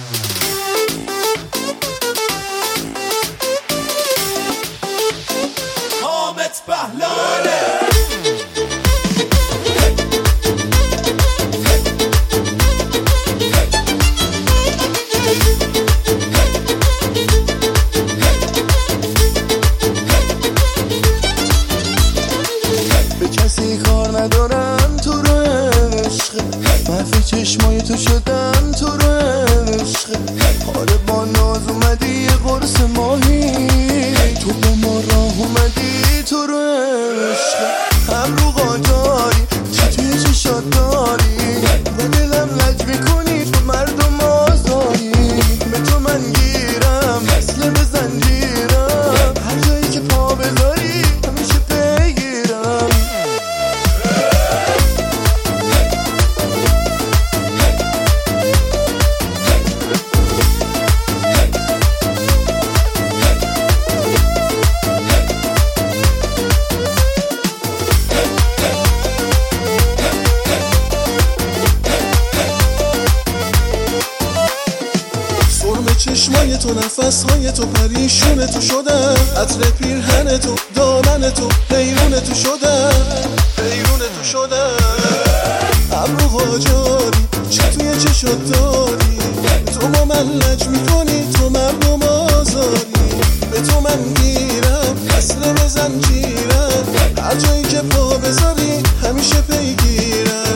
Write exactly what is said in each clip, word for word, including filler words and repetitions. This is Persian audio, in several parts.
حامد بهلانه به کسی کار ندارم تو رو عشق، محو چشمای تو شدم تو رو عشق. آره با ناز اومدی یه قرص ماهی، تو با ما راه اومدی تو رو عشق. هم رو قاجاری چی توی چشات داری، و دلم لج میکنی تو مردم آزاری. به تو من گیرم مثل به زنجیرم، هر جایی که پا بذاری همیشه پیگیرم. چشمای تو نفسهای تو پریشون تو شدم، عطر پیرهن تو دامن تو حیرون تو شدم، حیرون تو شدم. ابرو قاجاری چه توی چشات داری، تو با من لج میکنی تو مردم آزاری. به تو من گیرم اصل به زنجیرم، هر جایی که پا بذاری همیشه پیگیرم.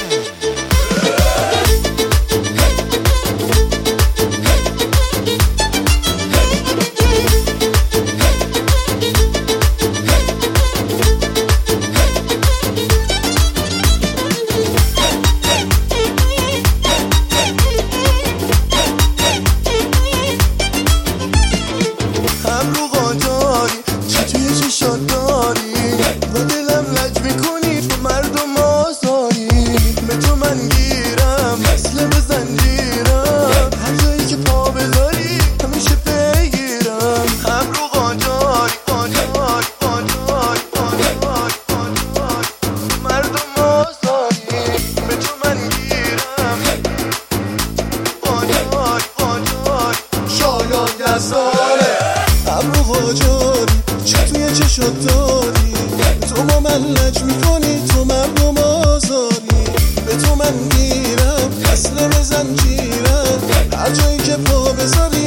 و دلم لج میکنی تو مردم آزاری. به تو من گیرم مثل به زنجیرم، هر جایی که پا بذاری همیشه پیگیرم. هم رو قاجاری قاجاری قاجاری قاجاری قاجاری تو مردم آزاری. به تو من گیرم قاجاری قاجاری شاید یزاره. هم رو قاجاری چه توی چشات داری، تو با من لج میکنی تو مردم آزاری. به تو من گیرم اصل به زنجیرم، هر جایی که پا بذاری